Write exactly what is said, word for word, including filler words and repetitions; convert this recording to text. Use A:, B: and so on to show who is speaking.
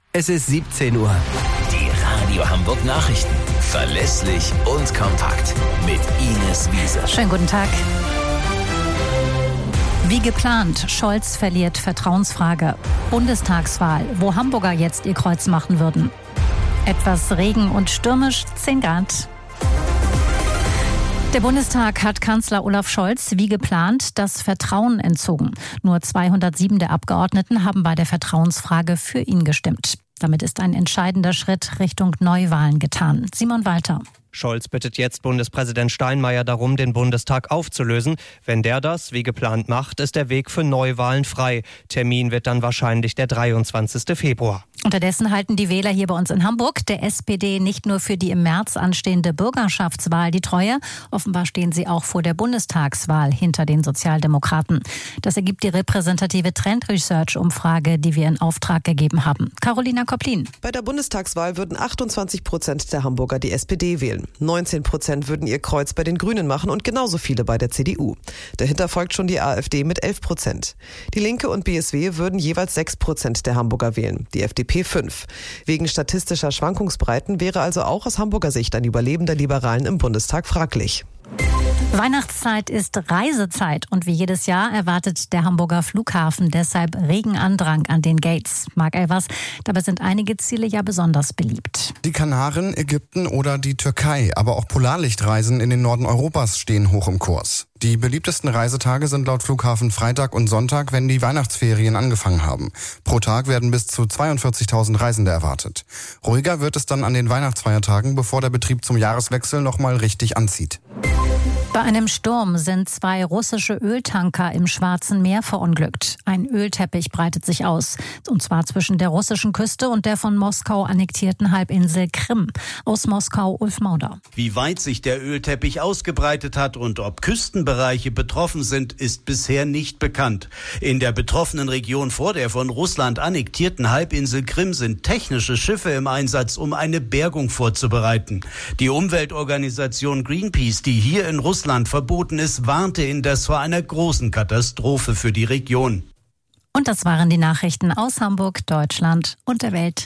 A: Es ist siebzehn Uhr.
B: Die Radio Hamburg Nachrichten. Verlässlich und kompakt. Mit Ines Wiese.
C: Schönen guten Tag. Wie geplant, Scholz verliert Vertrauensfrage. Bundestagswahl, wo Hamburger jetzt ihr Kreuz machen würden. Etwas Regen und stürmisch, zehn Grad. Der Bundestag hat Kanzler Olaf Scholz wie geplant das Vertrauen entzogen. Nur zweihundertsieben der Abgeordneten haben bei der Vertrauensfrage für ihn gestimmt. Damit ist ein entscheidender Schritt Richtung Neuwahlen getan. Simon Walter.
D: Scholz bittet jetzt Bundespräsident Steinmeier darum, den Bundestag aufzulösen. Wenn der das wie geplant macht, ist der Weg für Neuwahlen frei. Termin wird dann wahrscheinlich der dreiundzwanzigsten Februar.
C: Unterdessen halten die Wähler hier bei uns in Hamburg der S P D nicht nur für die im März anstehende Bürgerschaftswahl die Treue. Offenbar stehen sie auch vor der Bundestagswahl hinter den Sozialdemokraten. Das ergibt die repräsentative Trend Research-Umfrage, die wir in Auftrag gegeben haben. Carolina Koplin.
E: Bei der Bundestagswahl würden achtundzwanzig Prozent der Hamburger die S P D wählen. neunzehn Prozent würden ihr Kreuz bei den Grünen machen und genauso viele bei der C D U. Dahinter folgt schon die AfD mit elf Prozent. Die Linke und B S W würden jeweils sechs Prozent der Hamburger wählen, die F D P fünf. Wegen statistischer Schwankungsbreiten wäre also auch aus Hamburger Sicht ein Überleben der Liberalen im Bundestag fraglich.
C: Weihnachtszeit ist Reisezeit und wie jedes Jahr erwartet der Hamburger Flughafen deshalb regen Andrang an den Gates. Marc Elvers, dabei sind einige Ziele ja besonders beliebt.
F: Die Kanaren, Ägypten oder die Türkei, aber auch Polarlichtreisen in den Norden Europas stehen hoch im Kurs. Die beliebtesten Reisetage sind laut Flughafen Freitag und Sonntag, wenn die Weihnachtsferien angefangen haben. Pro Tag werden bis zu zweiundvierzigtausend Reisende erwartet. Ruhiger wird es dann an den Weihnachtsfeiertagen, bevor der Betrieb zum Jahreswechsel nochmal richtig anzieht.
C: Bei einem Sturm sind zwei russische Öltanker im Schwarzen Meer verunglückt. Ein Ölteppich breitet sich aus, und zwar zwischen der russischen Küste und der von Moskau annektierten Halbinsel Krim. Aus Moskau Ulf Mauder.
G: Wie weit sich der Ölteppich ausgebreitet hat und ob Küstenbereiche betroffen sind, ist bisher nicht bekannt. In der betroffenen Region vor der von Russland annektierten Halbinsel Krim sind technische Schiffe im Einsatz, um eine Bergung vorzubereiten. Die Umweltorganisation Greenpeace, die hier in Russland verboten ist, warnte indes vor einer großen Katastrophe für die Region.
C: Und das waren die Nachrichten aus Hamburg, Deutschland und der Welt.